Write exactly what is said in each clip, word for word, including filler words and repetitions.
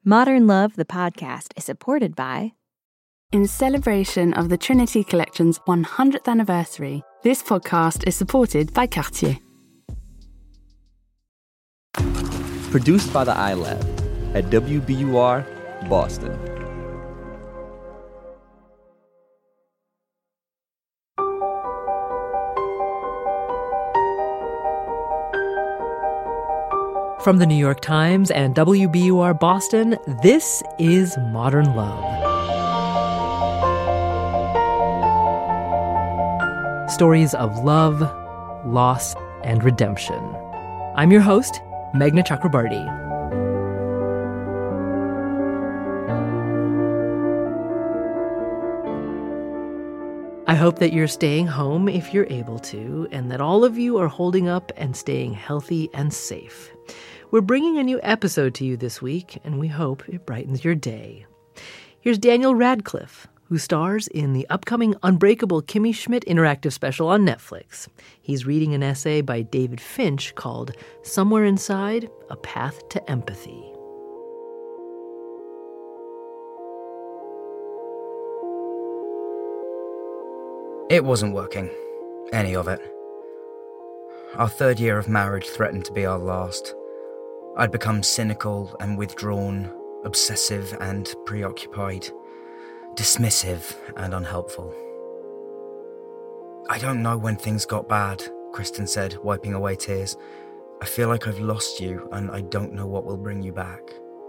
Modern Love, the podcast, is supported by... In celebration of the Trinity Collection's one hundredth anniversary, this podcast is supported by Cartier. Produced by the iLab at W B U R, Boston. From the New York Times and W B U R Boston, this is Modern Love. Stories of love, loss, and redemption. I'm your host, Meghna Chakrabarty. I hope that you're staying home if you're able to, and that all of you are holding up and staying healthy and safe. We're bringing a new episode to you this week, and we hope it brightens your day. Here's Daniel Radcliffe, who stars in the upcoming Unbreakable Kimmy Schmidt interactive special on Netflix. He's reading an essay by David Finch called Somewhere Inside, A Path to Empathy. It wasn't working. Any of it. Our third year of marriage threatened to be our last. I'd become cynical and withdrawn, obsessive and preoccupied, dismissive and unhelpful. I don't know when things got bad, Kristen said, wiping away tears. I feel like I've lost you and I don't know what will bring you back.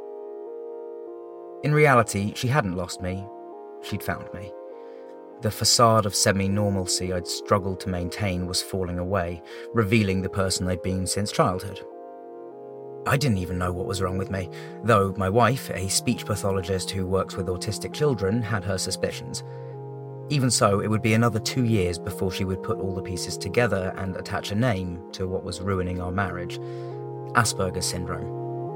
In reality, she hadn't lost me. She'd found me. The facade of semi-normalcy I'd struggled to maintain was falling away, revealing the person I'd been since childhood. I didn't even know what was wrong with me, though my wife, a speech pathologist who works with autistic children, had her suspicions. Even so, it would be another two years before she would put all the pieces together and attach a name to what was ruining our marriage: Asperger's syndrome.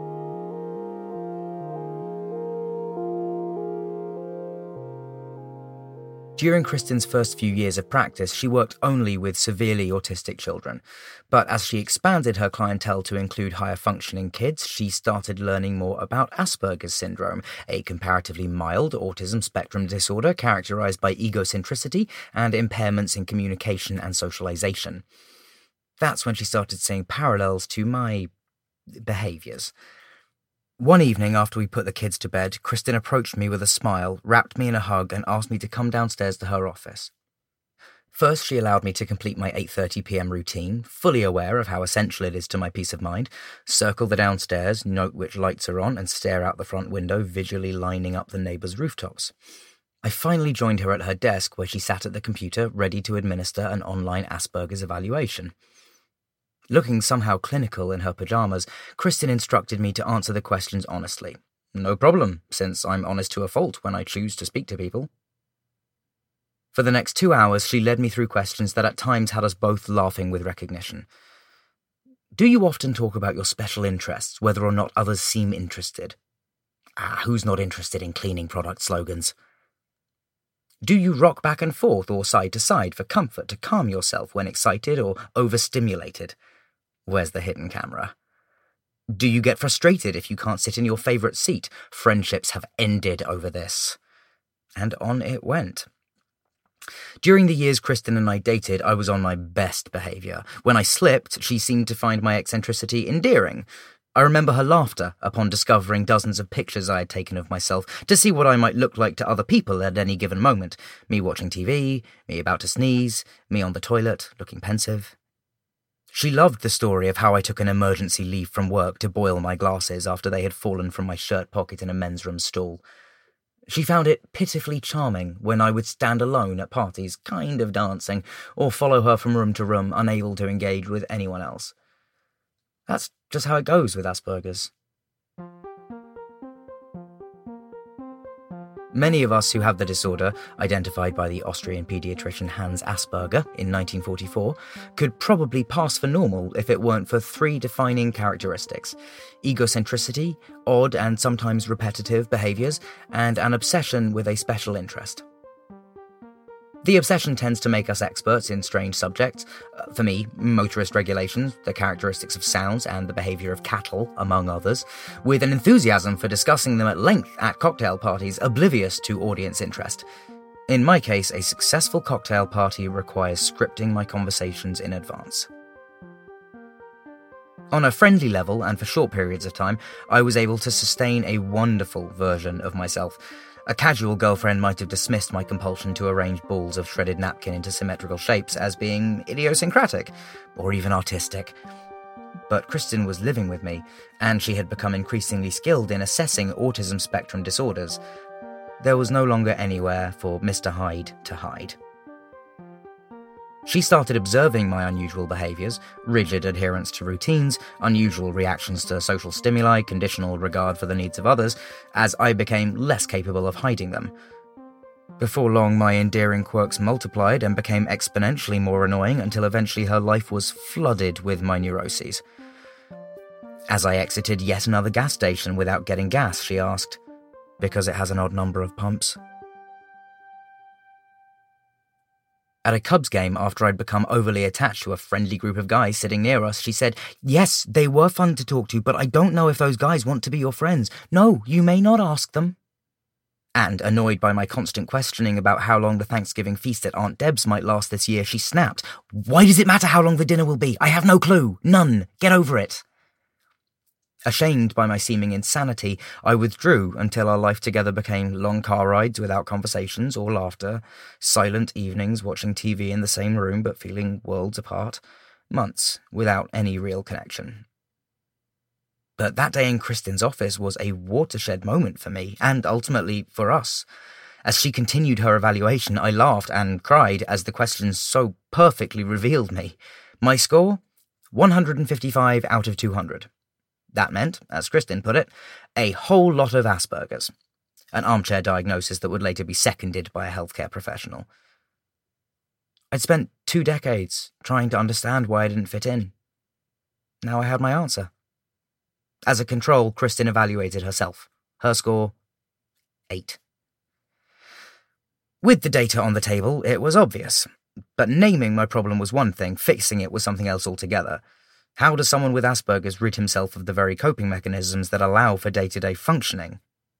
During Kristen's first few years of practice, she worked only with severely autistic children. But as she expanded her clientele to include higher-functioning kids, she started learning more about Asperger's syndrome, a comparatively mild autism spectrum disorder characterized by egocentricity and impairments in communication and socialization. That's when she started seeing parallels to my behaviors. One evening after we put the kids to bed, Kristen approached me with a smile, wrapped me in a hug, and asked me to come downstairs to her office. First, she allowed me to complete my eight thirty p.m. routine, fully aware of how essential it is to my peace of mind, circle the downstairs, note which lights are on, and stare out the front window, visually lining up the neighbours' rooftops. I finally joined her at her desk, where she sat at the computer, ready to administer an online Asperger's evaluation. Looking somehow clinical in her pyjamas, Kristen instructed me to answer the questions honestly. No problem, since I'm honest to a fault when I choose to speak to people. For the next two hours, she led me through questions that at times had us both laughing with recognition. Do you often talk about your special interests, whether or not others seem interested? Ah, who's not interested in cleaning product slogans? Do you rock back and forth or side to side for comfort to calm yourself when excited or overstimulated? Where's the hidden camera? Do you get frustrated if you can't sit in your favourite seat? Friendships have ended over this. And on it went. During the years Kristen and I dated, I was on my best behaviour. When I slipped, she seemed to find my eccentricity endearing. I remember her laughter upon discovering dozens of pictures I had taken of myself to see what I might look like to other people at any given moment. Me watching T V, me about to sneeze, me on the toilet, looking pensive. She loved the story of how I took an emergency leave from work to boil my glasses after they had fallen from my shirt pocket in a men's room stall. She found it pitifully charming when I would stand alone at parties, kind of dancing, or follow her from room to room, unable to engage with anyone else. That's just how it goes with Asperger's. Many of us who have the disorder, identified by the Austrian paediatrician Hans Asperger in nineteen forty-four, could probably pass for normal if it weren't for three defining characteristics: egocentricity, odd and sometimes repetitive behaviours, and an obsession with a special interest. The obsession tends to make us experts in strange subjects. Uh, for me, motorist regulations, the characteristics of sounds, and the behaviour of cattle, among others, with an enthusiasm for discussing them at length at cocktail parties, oblivious to audience interest. In my case, a successful cocktail party requires scripting my conversations in advance. On a friendly level, and for short periods of time, I was able to sustain a wonderful version of myself. A casual girlfriend might have dismissed my compulsion to arrange balls of shredded napkin into symmetrical shapes as being idiosyncratic, or even artistic. But Kristen was living with me, and she had become increasingly skilled in assessing autism spectrum disorders. There was no longer anywhere for Mister Hyde to hide. She started observing my unusual behaviours, rigid adherence to routines, unusual reactions to social stimuli, conditional regard for the needs of others, as I became less capable of hiding them. Before long, my endearing quirks multiplied and became exponentially more annoying until eventually her life was flooded with my neuroses. As I exited yet another gas station without getting gas, she asked, "Because it has an odd number of pumps?" At a Cubs game, after I'd become overly attached to a friendly group of guys sitting near us, she said, "Yes, they were fun to talk to, but I don't know if those guys want to be your friends. No, you may not ask them." And, annoyed by my constant questioning about how long the Thanksgiving feast at Aunt Deb's might last this year, she snapped, "Why does it matter how long the dinner will be? I have no clue. None. Get over it." Ashamed by my seeming insanity, I withdrew until our life together became long car rides without conversations or laughter, silent evenings watching T V in the same room but feeling worlds apart, months without any real connection. But that day in Kristen's office was a watershed moment for me, and ultimately for us. As she continued her evaluation, I laughed and cried as the questions so perfectly revealed me. My score? one hundred fifty-five out of two hundred. That meant, as Kristen put it, a whole lot of Asperger's, an armchair diagnosis that would later be seconded by a healthcare professional. I'd spent two decades trying to understand why I didn't fit in. Now I had my answer. As a control, Kristen evaluated herself. Her score? Eight. With the data on the table, it was obvious. But naming my problem was one thing, fixing it was something else altogether. How does someone with Asperger's rid himself of the very coping mechanisms that allow for day-to-day functioning?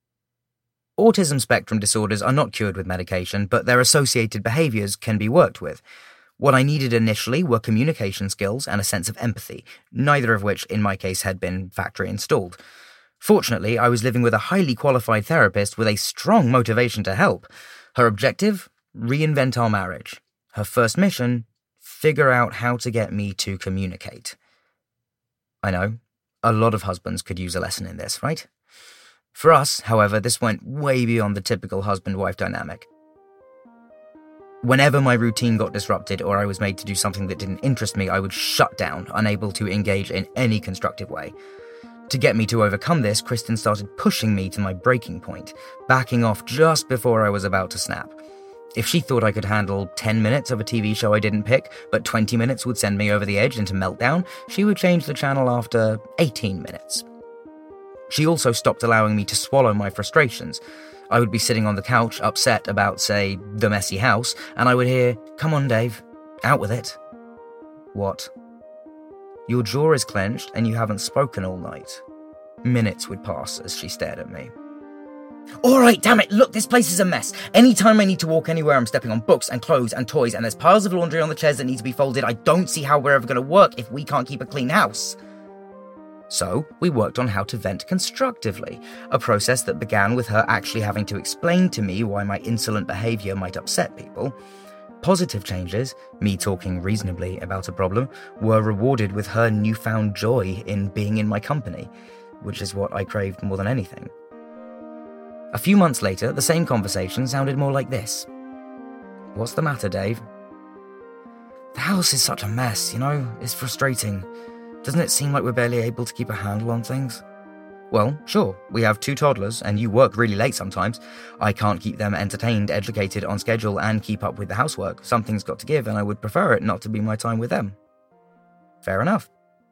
Autism spectrum disorders are not cured with medication, but their associated behaviours can be worked with. What I needed initially were communication skills and a sense of empathy, neither of which, in my case, had been factory installed. Fortunately, I was living with a highly qualified therapist with a strong motivation to help. Her objective? Reinvent our marriage. Her first mission? Figure out how to get me to communicate. I know, a lot of husbands could use a lesson in this, right? For us, however, this went way beyond the typical husband-wife dynamic. Whenever my routine got disrupted or I was made to do something that didn't interest me, I would shut down, unable to engage in any constructive way. To get me to overcome this, Kristen started pushing me to my breaking point, backing off just before I was about to snap. If she thought I could handle ten minutes of a T V show I didn't pick, but twenty minutes would send me over the edge into meltdown, she would change the channel after eighteen minutes. She also stopped allowing me to swallow my frustrations. I would be sitting on the couch, upset about, say, the messy house, and I would hear, "Come on, Dave, out with it." What? Your jaw is clenched and you haven't spoken all night. Minutes would pass as she stared at me. All right, damn it, look, this place is a mess. Anytime I need to walk anywhere, I'm stepping on books and clothes and toys, and there's piles of laundry on the chairs that need to be folded. I don't see how we're ever going to work if we can't keep a clean house. So, we worked on how to vent constructively, a process that began with her actually having to explain to me why my insolent behaviour might upset people. Positive changes, me talking reasonably about a problem, were rewarded with her newfound joy in being in my company, which is what I craved more than anything. A few months later, the same conversation sounded more like this. "What's the matter, Dave?" "The house is such a mess, you know? It's frustrating. Doesn't it seem like we're barely able to keep a handle on things?" "Well, sure, we have two toddlers, and you work really late sometimes. I can't keep them entertained, educated, on schedule, and keep up with the housework. Something's got to give, and I would prefer it not to be my time with them." Fair enough.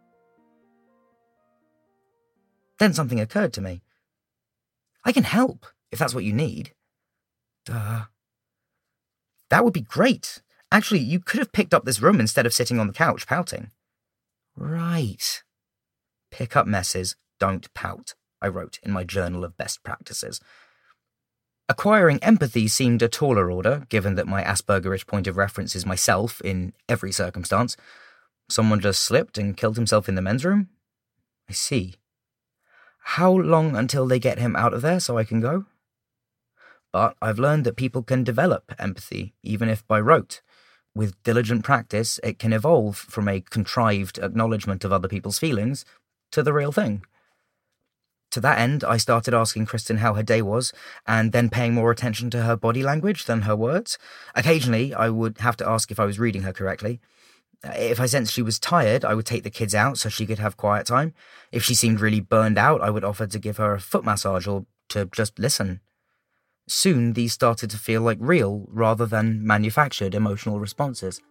Then something occurred to me. I can help, if that's what you need. Duh. That would be great. Actually, you could have picked up this room instead of sitting on the couch pouting. Right. Pick up messes, don't pout, I wrote in my journal of best practices. Acquiring empathy seemed a taller order, given that my Aspergerish point of reference is myself in every circumstance. Someone just slipped and killed himself in the men's room? I see. How long until they get him out of there so I can go? But I've learned that people can develop empathy, even if by rote. With diligent practice, it can evolve from a contrived acknowledgement of other people's feelings to the real thing. To that end, I started asking Kristen how her day was, and then paying more attention to her body language than her words. Occasionally, I would have to ask if I was reading her correctly. If I sensed she was tired, I would take the kids out so she could have quiet time. If she seemed really burned out, I would offer to give her a foot massage or to just listen. Soon, these started to feel like real, rather than manufactured emotional responses.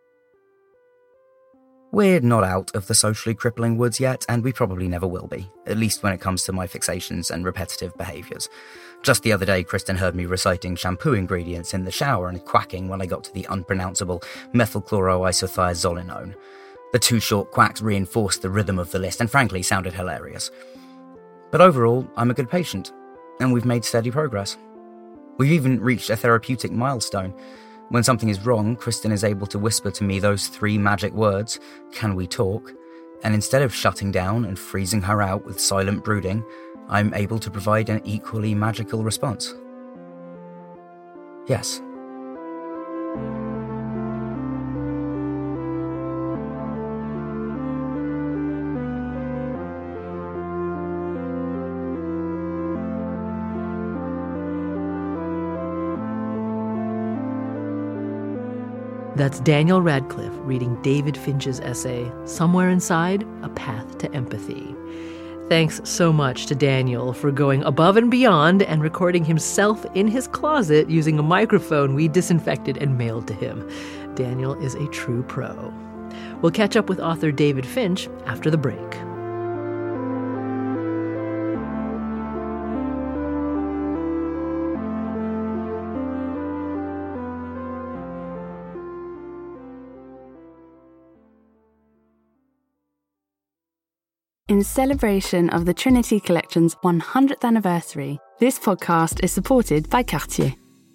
We're not out of the socially crippling woods yet, and we probably never will be, at least when it comes to my fixations and repetitive behaviours. Just the other day, Kristen heard me reciting shampoo ingredients in the shower and quacking when I got to the unpronounceable methylchloroisothiazolinone. The two short quacks reinforced the rhythm of the list and frankly sounded hilarious. But overall, I'm a good patient, and we've made steady progress. We've even reached a therapeutic milestone. When something is wrong, Kristen is able to whisper to me those three magic words, "Can we talk?" And instead of shutting down and freezing her out with silent brooding, I'm able to provide an equally magical response. Yes. That's Daniel Radcliffe reading David Finch's essay, Somewhere Inside, A Path to Empathy. Thanks so much to Daniel for going above and beyond and recording himself in his closet using a microphone we disinfected and mailed to him. Daniel is a true pro. We'll catch up with author David Finch after the break. In celebration of the Trinity Collection's one hundredth anniversary, this podcast is supported by Cartier.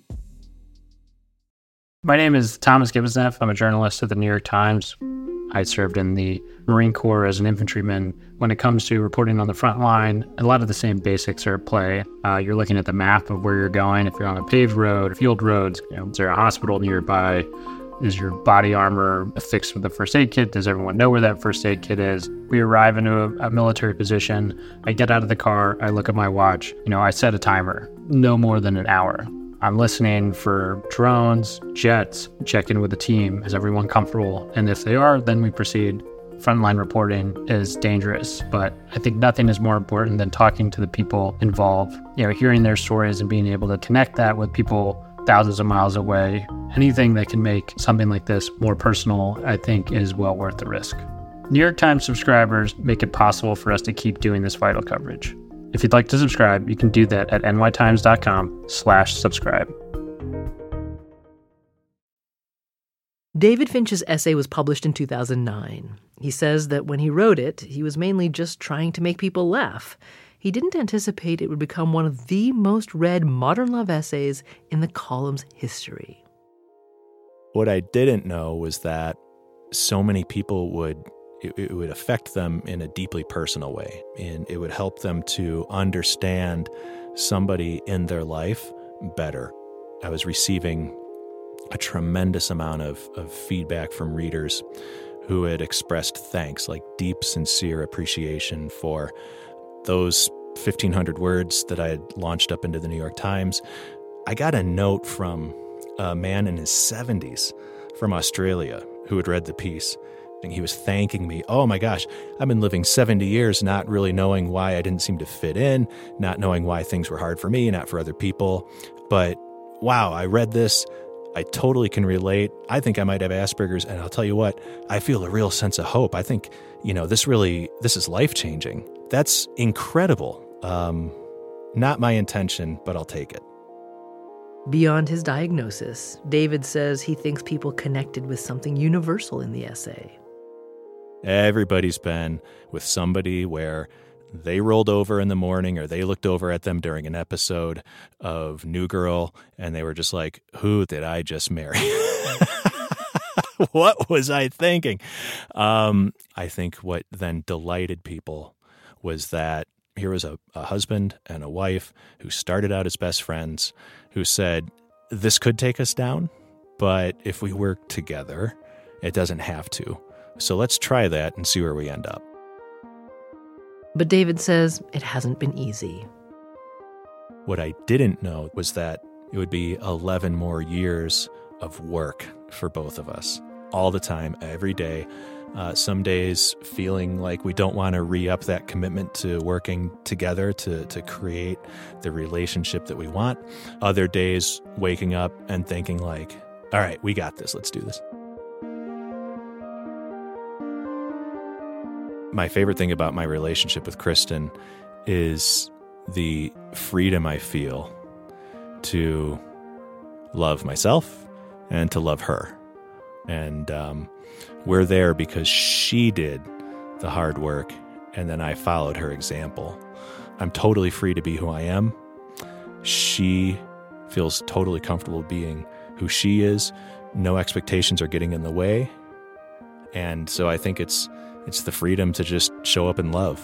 My name is Thomas Gibbonsneff. I'm a journalist at the New York Times. I served in the Marine Corps as an infantryman. When it comes to reporting on the front line, a lot of the same basics are at play. Uh, you're looking at the map of where you're going. If you're on a paved road, field roads, you know, is there a hospital nearby? Is your body armor affixed with a first aid kit? Does everyone know where that first aid kit is? We arrive into a, a military position. I get out of the car. I look at my watch. You know, I set a timer, no more than an hour. I'm listening for drones, jets, check in with the team. Is everyone comfortable? And if they are, then we proceed. Frontline reporting is dangerous, but I think nothing is more important than talking to the people involved. You know, hearing their stories and being able to connect that with people thousands of miles away. Anything that can make something like this more personal, I think, is well worth the risk. New York Times subscribers make it possible for us to keep doing this vital coverage. If you'd like to subscribe, you can do that at nytimes.com slash subscribe. David Finch's essay was published in two thousand nine. He says that when he wrote it, he was mainly just trying to make people laugh. He didn't anticipate it would become one of the most read modern love essays in the column's history. What I didn't know was that so many people would, it, it would affect them in a deeply personal way, and it would help them to understand somebody in their life better. I was receiving a tremendous amount of, of feedback from readers who had expressed thanks, like deep, sincere appreciation for those fifteen hundred words that I had launched up into the New York Times. I got a note from a man in his seventies from Australia who had read the piece, and he was thanking me. Oh my gosh, I've been living seventy years not really knowing why I didn't seem to fit in, not knowing why things were hard for me, not for other people. But wow, I read this. I totally can relate. I think I might have Asperger's, and I'll tell you what, I feel a real sense of hope. I think, you know, this really, this is life-changing. That's incredible. Um, not my intention, but I'll take it. Beyond his diagnosis, David says he thinks people connected with something universal in the essay. Everybody's been with somebody where they rolled over in the morning or they looked over at them during an episode of New Girl and they were just like, who did I just marry? What was I thinking? Um, I think what then delighted people was that here was a, a husband and a wife who started out as best friends, who said, this could take us down, but if we work together, it doesn't have to. So let's try that and see where we end up. But David says it hasn't been easy. What I didn't know was that it would be eleven more years of work for both of us, all the time, every day. Uh, some days feeling like we don't want to re-up that commitment to working together to, to create the relationship that we want. Other days waking up and thinking like, all right, we got this. Let's do this. My favorite thing about my relationship with Kristen is the freedom I feel to love myself and to love her. And um, we're there because she did the hard work, and then I followed her example. I'm totally free to be who I am. She feels totally comfortable being who she is. No expectations are getting in the way. And so I think it's it's the freedom to just show up and love.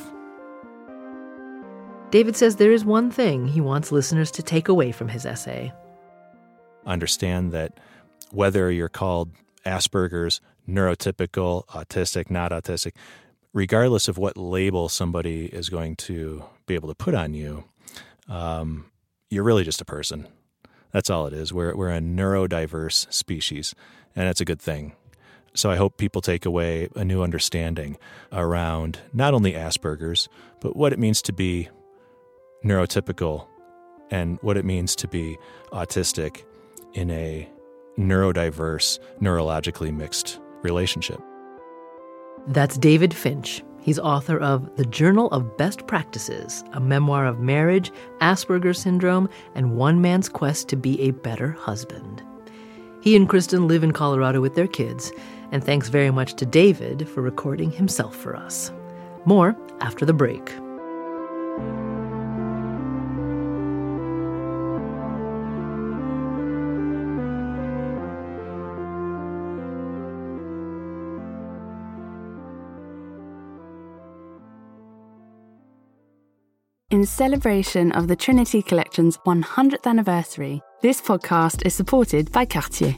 David says there is one thing he wants listeners to take away from his essay. Understand that whether you're called Asperger's, neurotypical, autistic, not autistic, regardless of what label somebody is going to be able to put on you, um, you're really just a person. That's all it is. We're we're a neurodiverse species, and that's a good thing. So I hope people take away a new understanding around not only Asperger's, but what it means to be neurotypical and what it means to be autistic in a neurodiverse, neurologically mixed relationship. That's David Finch. He's author of The Journal of Best Practices, a memoir of marriage, Asperger's syndrome, and one man's quest to be a better husband. He and Kristen live in Colorado with their kids, and thanks very much to David for recording himself for us. More after the break. In celebration of the Trinity Collection's one hundredth anniversary, this podcast is supported by Cartier.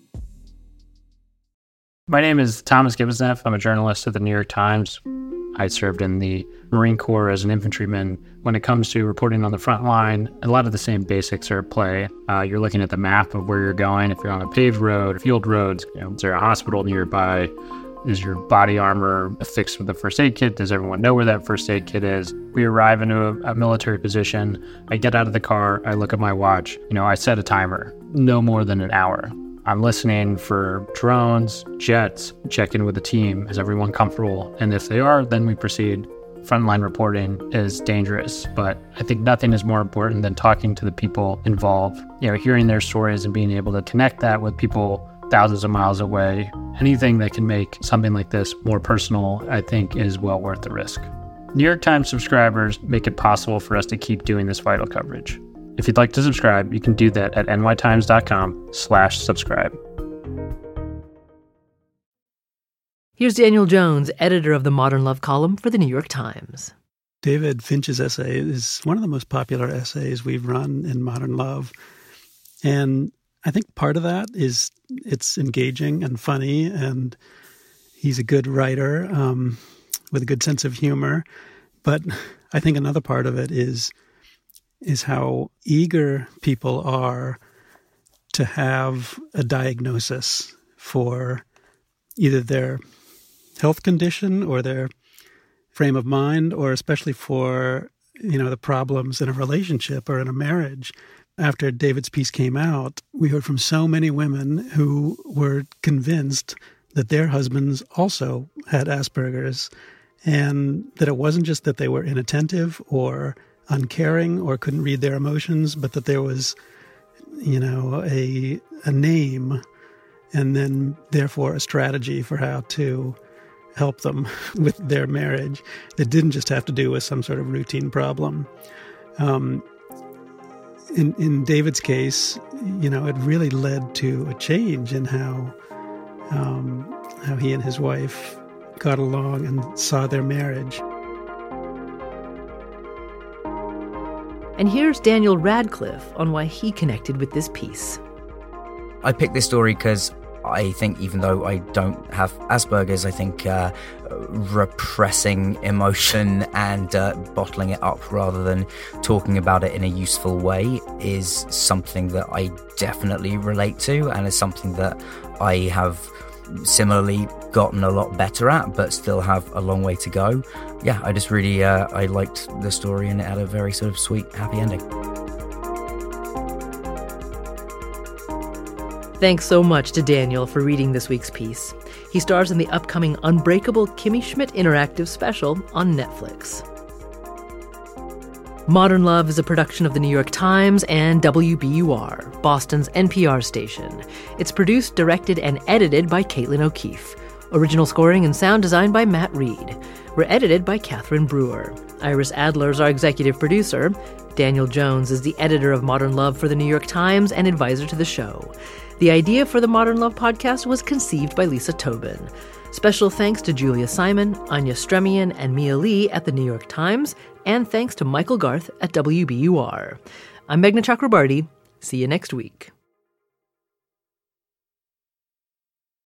My name is Thomas Gibbonsneff. I'm a journalist at the New York Times. I served in the Marine Corps as an infantryman. When it comes to reporting on the front line, a lot of the same basics are at play. Uh, you're looking at the map of where you're going. If you're on a paved road, field roads, you know, is there a hospital nearby? Is your body armor affixed with a first aid kit? Does everyone know where that first aid kit is? We arrive into a, a military position. I get out of the car. I look at my watch. You know, I set a timer, no more than an hour. I'm listening for drones, jets, check in with the team. Is everyone comfortable? And if they are, then we proceed. Frontline reporting is dangerous, but I think nothing is more important than talking to the people involved. You know, hearing their stories and being able to connect that with people thousands of miles away. Anything that can make something like this more personal, I think, is well worth the risk. New York Times subscribers make it possible for us to keep doing this vital coverage. If you'd like to subscribe, you can do that at nytimes.com slash subscribe. Here's Daniel Jones, editor of the Modern Love column for the New York Times. David Finch's essay is one of the most popular essays we've run in Modern Love. And I think part of that is it's engaging and funny, and he's a good writer um, with a good sense of humor. But I think another part of it is is how eager people are to have a diagnosis for either their health condition or their frame of mind, or especially for, you know, the problems in a relationship or in a marriage. After David's piece came out, we heard from so many women who were convinced that their husbands also had Asperger's, and that it wasn't just that they were inattentive or uncaring or couldn't read their emotions, but that there was you know, a a name and then therefore a strategy for how to help them with their marriage that didn't just have to do with some sort of routine problem. Um, in in David's case, you know, it really led to a change in how um, how he and his wife got along and saw their marriage. And here's Daniel Radcliffe on why he connected with this piece. I picked this story because I think even though I don't have Asperger's, I think uh, repressing emotion and uh, bottling it up rather than talking about it in a useful way is something that I definitely relate to, and is something that I have similarly gotten a lot better at, but still have a long way to go. Yeah, I just really, uh, I liked the story, and it had a very sort of sweet, happy ending. Thanks so much to Daniel for reading this week's piece. He stars in the upcoming Unbreakable Kimmy Schmidt interactive special on Netflix. Modern Love is a production of The New York Times and W B U R, Boston's N P R station. It's produced, directed, and edited by Caitlin O'Keefe. Original scoring and sound design by Matt Reed. We're edited by Catherine Brewer. Iris Adler is our executive producer. Daniel Jones is the editor of Modern Love for The New York Times and advisor to the show. The idea for the Modern Love podcast was conceived by Lisa Tobin. Special thanks to Julia Simon, Anya Stremian, and Mia Lee at The New York Times, and thanks to Michael Garth at W B U R. I'm Meghna Chakrabarty. See you next week.